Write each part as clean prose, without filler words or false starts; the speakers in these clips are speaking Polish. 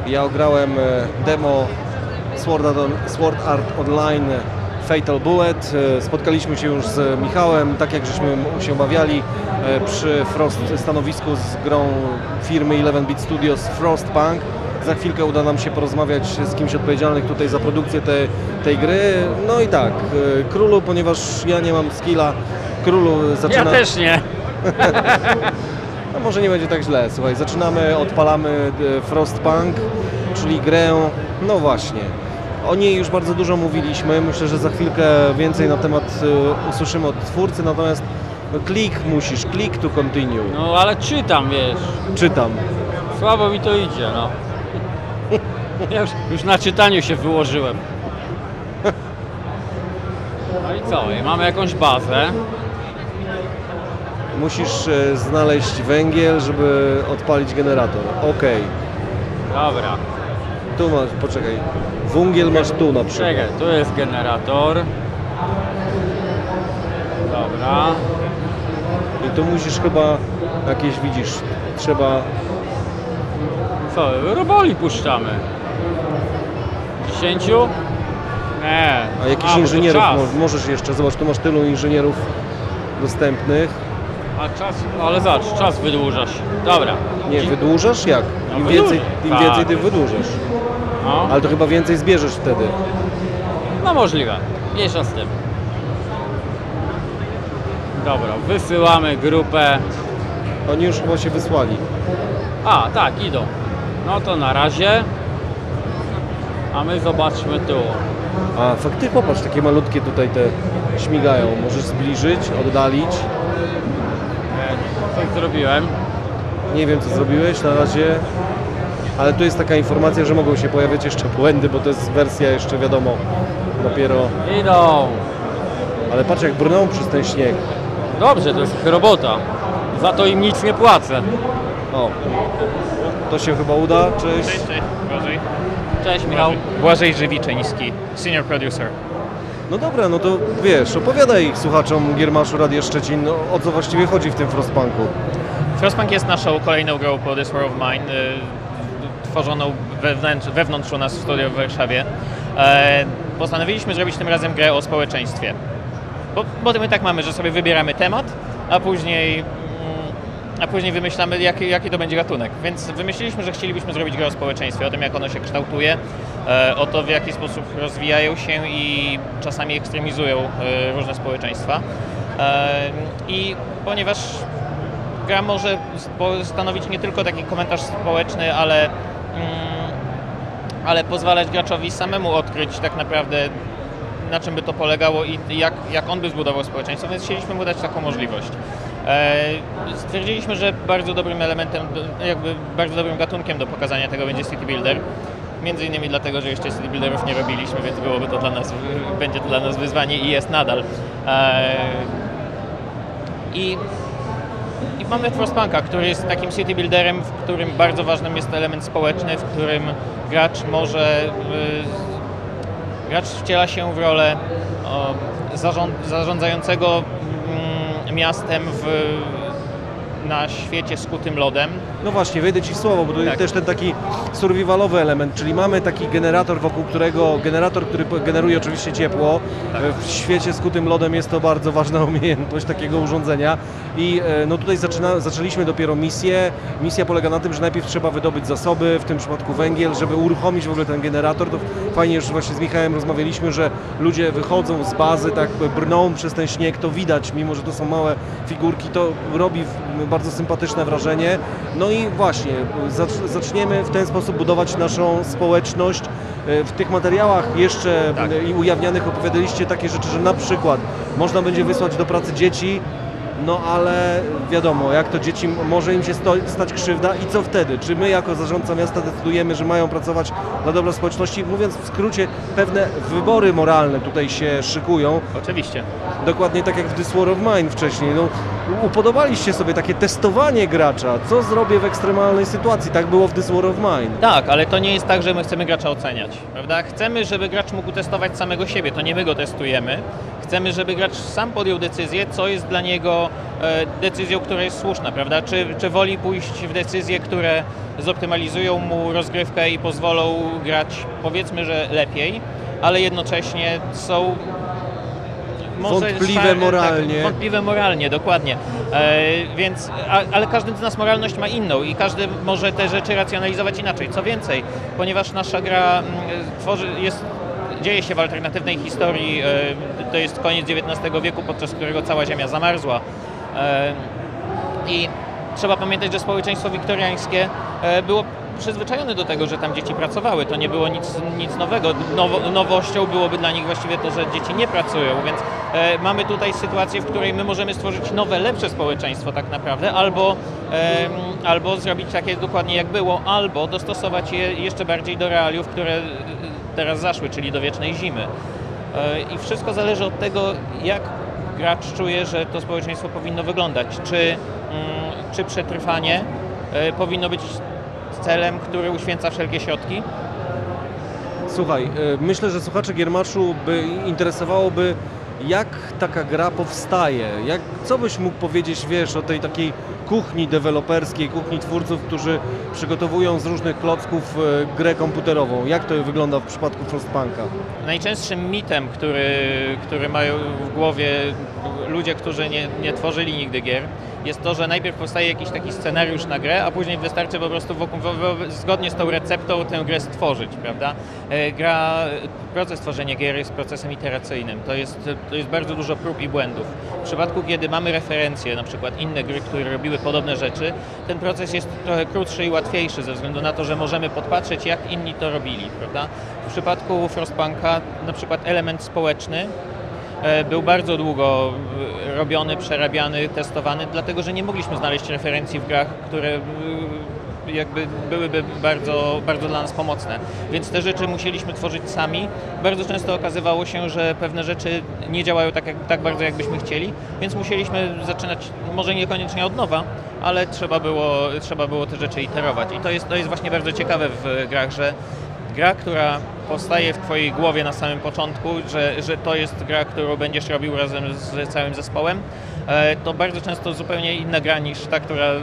Ja ograłem demo Sword Art Online Fatal Bullet. Spotkaliśmy się już z Michałem, tak jak żeśmy się omawiali przy Frost stanowisku z grą firmy 11-Bit Studios Frostpunk. Za chwilkę uda nam się porozmawiać z kimś odpowiedzialnym tutaj za produkcję tej gry. No i tak, Królu, ponieważ ja nie mam skilla, Królu zaczyna... Ja też nie. No może nie będzie tak źle, słuchaj, zaczynamy, odpalamy Frostpunk, czyli grę, no właśnie. O niej już bardzo dużo mówiliśmy, myślę, że za chwilkę więcej na temat usłyszymy od twórcy, natomiast no, click to continue. No ale czytam, wiesz. Czytam. Słabo mi to idzie, no. Ja już na czytaniu się wyłożyłem. No i co? I mamy jakąś bazę. Musisz znaleźć węgiel, żeby odpalić generator. Okej. Dobra. Tu masz, poczekaj. Węgiel masz tu na przykład. Czekaj, tu jest generator. Dobra. I tu musisz chyba jakieś, widzisz, trzeba... Co? Roboli puszczamy. 10? Nie. A jakichś bo to inżynierów czas. możesz jeszcze, zobacz, tu masz tylu inżynierów dostępnych. A czas, ale zobacz, czas wydłuża się. Dobra. Nie, wydłużasz jak? No, Im wydłużę. więcej Tak. ty wydłużasz. No, Ale to chyba więcej zbierzesz wtedy. no możliwe. Mniejsza z tym. Dobra, wysyłamy grupę. Oni już chyba się wysłali. A, tak, idą. No to na razie. A my zobaczmy tu. A faktycznie popatrz, takie malutkie tutaj te śmigają. Możesz zbliżyć, oddalić. Co zrobiłem? Nie wiem, co zrobiłeś na razie. Ale tu jest taka informacja, że mogą się pojawiać jeszcze błędy, bo to jest wersja jeszcze, wiadomo, dopiero... Idą. Ale patrz, jak brną przez ten śnieg. Dobrze, to jest ich robota. Za to im nic nie płacę. O, to się chyba uda. Cześć. Cześć, Błażej. Cześć Michał. Błażej Żywiczeński, senior producer. No dobra, no to wiesz, opowiadaj słuchaczom Giermaszu Radia Szczecin, no, o co właściwie chodzi w tym Frostpunku. Frostpunk jest naszą kolejną grą po This War of Mine, tworzoną wewnątrz u nas w studio w Warszawie. Postanowiliśmy zrobić tym razem grę o społeczeństwie. Bo my tak mamy, że sobie wybieramy temat, a później wymyślamy, jaki to będzie gatunek. Więc wymyśliliśmy, że chcielibyśmy zrobić grę o społeczeństwie, o tym, jak ono się kształtuje, o to, w jaki sposób rozwijają się i czasami ekstremizują różne społeczeństwa. I ponieważ gra może stanowić nie tylko taki komentarz społeczny, ale pozwalać graczowi samemu odkryć tak naprawdę, na czym by to polegało i jak on by zbudował społeczeństwo, więc chcieliśmy mu dać taką możliwość. Stwierdziliśmy, że bardzo dobrym elementem, bardzo dobrym gatunkiem do pokazania tego będzie City Builder. Między innymi dlatego, że jeszcze City Builderów nie robiliśmy, więc będzie to dla nas wyzwanie i jest nadal. I mamy Frostpunka, który jest takim city builderem, w którym bardzo ważnym jest element społeczny, w którym gracz wciela się w rolę zarządzającego miastem na świecie skutym lodem. No właśnie, wejdę Ci w słowo, bo to jest też ten taki survivalowy element, czyli mamy taki generator, który generuje oczywiście ciepło. Tak. W świecie skutym lodem jest to bardzo ważna umiejętność takiego urządzenia i no tutaj zaczęliśmy dopiero misję. Misja polega na tym, że najpierw trzeba wydobyć zasoby, w tym przypadku węgiel, żeby uruchomić w ogóle ten generator. To fajnie, że właśnie z Michałem rozmawialiśmy, że ludzie wychodzą z bazy, tak brną przez ten śnieg, to widać, mimo że to są małe figurki, to robi bardzo sympatyczne wrażenie. No i właśnie, zaczniemy w ten sposób budować naszą społeczność. W tych materiałach jeszcze i ujawnianych opowiadaliście takie rzeczy, że na przykład można będzie wysłać do pracy dzieci, no ale wiadomo, jak to dzieci, może im się stać krzywda i co wtedy? Czy my jako zarządca miasta decydujemy, że mają pracować dla dobra społeczności? Mówiąc w skrócie, pewne wybory moralne tutaj się szykują. Oczywiście. Dokładnie tak jak w This War of Mine wcześniej. No, upodobaliście sobie takie testowanie gracza, co zrobię w ekstremalnej sytuacji. Tak było w This War of Mine. Tak, ale to nie jest tak, że my chcemy gracza oceniać, prawda? Chcemy, żeby gracz mógł testować samego siebie, to nie my go testujemy. Chcemy, żeby gracz sam podjął decyzję, co jest dla niego decyzją, która jest słuszna, prawda? Czy woli pójść w decyzje, które zoptymalizują mu rozgrywkę i pozwolą grać, powiedzmy, że lepiej, ale jednocześnie są Wątpliwe moralnie. Tak, wątpliwe moralnie, dokładnie. Ale każdy z nas moralność ma inną i każdy może te rzeczy racjonalizować inaczej. Co więcej, ponieważ nasza gra dzieje się w alternatywnej historii, to jest koniec XIX wieku, podczas którego cała Ziemia zamarzła. I trzeba pamiętać, że społeczeństwo wiktoriańskie było przyzwyczajone do tego, że tam dzieci pracowały. To nie było nic nowego. Nowością byłoby dla nich właściwie to, że dzieci nie pracują, więc mamy tutaj sytuację, w której my możemy stworzyć nowe, lepsze społeczeństwo tak naprawdę, albo zrobić takie dokładnie jak było, albo dostosować je jeszcze bardziej do realiów, które teraz zaszły, czyli do wiecznej zimy. I wszystko zależy od tego, jak gracz czuje, że to społeczeństwo powinno wyglądać. Czy przetrwanie powinno być celem, który uświęca wszelkie środki? Słuchaj, myślę, że słuchaczy Giermaszu interesowałoby, jak taka gra powstaje. Co byś mógł powiedzieć, wiesz, o tej takiej kuchni deweloperskiej, kuchni twórców, którzy przygotowują z różnych klocków grę komputerową. Jak to wygląda w przypadku Frostpunka? Najczęstszym mitem, który mają w głowie ludzie, którzy nie tworzyli nigdy gier, jest to, że najpierw powstaje jakiś taki scenariusz na grę, a później wystarczy po prostu zgodnie z tą receptą tę grę stworzyć, prawda? Proces tworzenia gier jest procesem iteracyjnym. To jest bardzo dużo prób i błędów. W przypadku, kiedy mamy referencje, na przykład inne gry, które robiły podobne rzeczy, ten proces jest trochę krótszy i łatwiejszy ze względu na to, że możemy podpatrzeć, jak inni to robili, prawda? W przypadku Frostpunka na przykład element społeczny był bardzo długo robiony, przerabiany, testowany, dlatego że nie mogliśmy znaleźć referencji w grach, które jakby byłyby bardzo, bardzo dla nas pomocne. Więc te rzeczy musieliśmy tworzyć sami. Bardzo często okazywało się, że pewne rzeczy nie działają tak bardzo, jakbyśmy chcieli, więc musieliśmy zaczynać może niekoniecznie od nowa, ale trzeba było te rzeczy iterować. I to jest właśnie bardzo ciekawe w grach, że gra, która powstaje w Twojej głowie na samym początku, że to jest gra, którą będziesz robił razem z całym zespołem, to bardzo często zupełnie inna gra niż ta,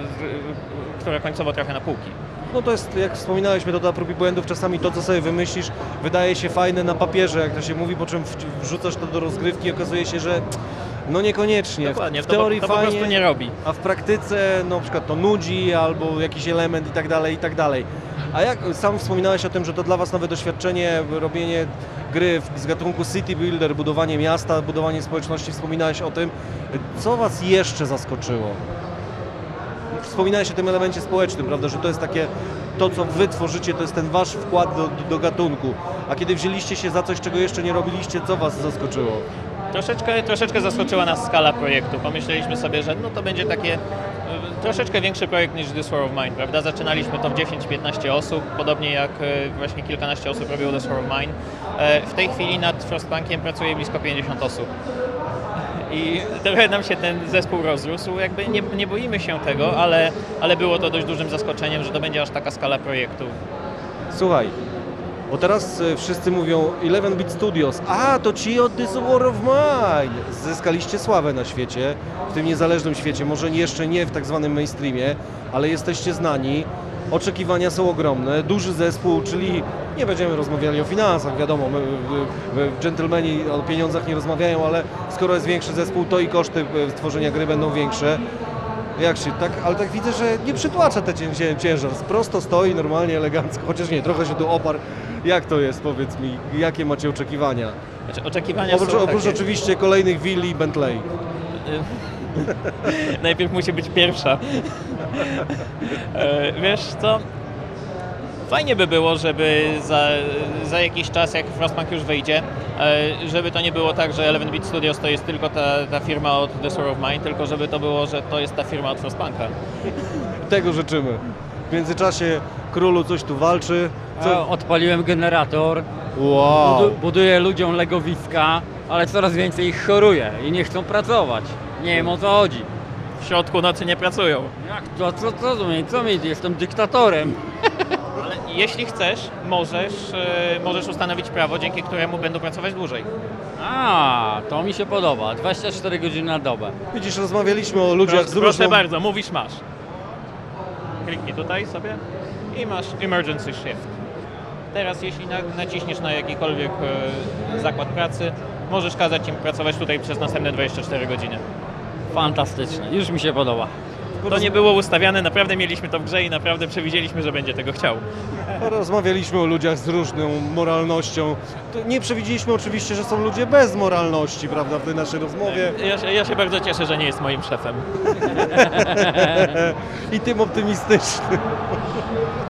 która końcowo trafia na półki. No to jest, jak wspominałeś, metoda prób i błędów. Czasami to, co sobie wymyślisz, wydaje się fajne na papierze, jak to się mówi, po czym wrzucasz to do rozgrywki i okazuje się, że no niekoniecznie. Dokładnie, w teorii to fajnie, po prostu nie robi. A w praktyce na przykład to nudzi albo jakiś element i tak dalej, i tak dalej. A jak sam wspominałeś o tym, że to dla Was nowe doświadczenie, robienie gry z gatunku City Builder, budowanie miasta, budowanie społeczności, wspominałeś o tym. Co Was jeszcze zaskoczyło? Wspominałeś o tym elemencie społecznym, prawda, że to jest takie, to co Wy tworzycie, to jest ten Wasz wkład do gatunku. A kiedy wzięliście się za coś, czego jeszcze nie robiliście, co Was zaskoczyło? Troszeczkę zaskoczyła nas skala projektu. Pomyśleliśmy sobie, że no to będzie takie troszeczkę większy projekt niż This War of Mine, prawda? Zaczynaliśmy to w 10-15 osób, podobnie jak właśnie kilkanaście osób robiło This War of Mine. W tej chwili nad Frostpunkiem pracuje blisko 50 osób. I trochę nam się ten zespół rozrósł, jakby nie boimy się tego, ale było to dość dużym zaskoczeniem, że to będzie aż taka skala projektu. Słuchaj, bo teraz wszyscy mówią 11-bit Studios, a to ci od This War of Mine. Zyskaliście sławę na świecie, w tym niezależnym świecie, może jeszcze nie w tak zwanym mainstreamie, ale jesteście znani. Oczekiwania są ogromne, duży zespół, czyli nie będziemy rozmawiali o finansach, wiadomo, dżentelmeni o pieniądzach nie rozmawiają, ale skoro jest większy zespół, to i koszty tworzenia gry będą większe. Jak się, tak, ale tak widzę, że nie przytłacza ten ciężar, prosto stoi, normalnie, elegancko, chociaż nie, trochę się tu oparł. Jak to jest, powiedz mi, jakie macie oczekiwania? Znaczy, oczekiwania Oprócz oczywiście kolejnych willi i Bentley. Najpierw musi być pierwsza. Wiesz co? Fajnie by było, żeby za jakiś czas, jak Frostpunk już wyjdzie, żeby to nie było tak, że 11-bit Studios to jest tylko ta firma od The Sword of Mine, tylko żeby to było, że to jest ta firma od Frostpunka. Tego życzymy. W międzyczasie królu coś tu walczy. Odpaliłem generator, Wow! buduję ludziom legowiska, ale coraz więcej ich choruje i nie chcą pracować. Nie wiem, o co chodzi. W środku nocy nie pracują. Jak to? Co mi? Jestem dyktatorem. Ale jeśli chcesz, możesz ustanowić prawo, dzięki któremu będą pracować dłużej. A, to mi się podoba. 24 godziny na dobę. Widzisz, rozmawialiśmy o ludziach z Proszę różną... bardzo, mówisz masz. Kliknij tutaj sobie i masz emergency shift. Teraz jeśli naciśniesz na jakikolwiek zakład pracy, możesz kazać im pracować tutaj przez następne 24 godziny. Fantastyczne. Już mi się podoba. To nie było ustawiane, naprawdę mieliśmy to w grze i naprawdę przewidzieliśmy, że będzie tego chciał. Rozmawialiśmy o ludziach z różną moralnością. To nie przewidzieliśmy oczywiście, że są ludzie bez moralności, prawda, w tej naszej rozmowie. Ja się bardzo cieszę, że nie jest moim szefem. I tym optymistycznym.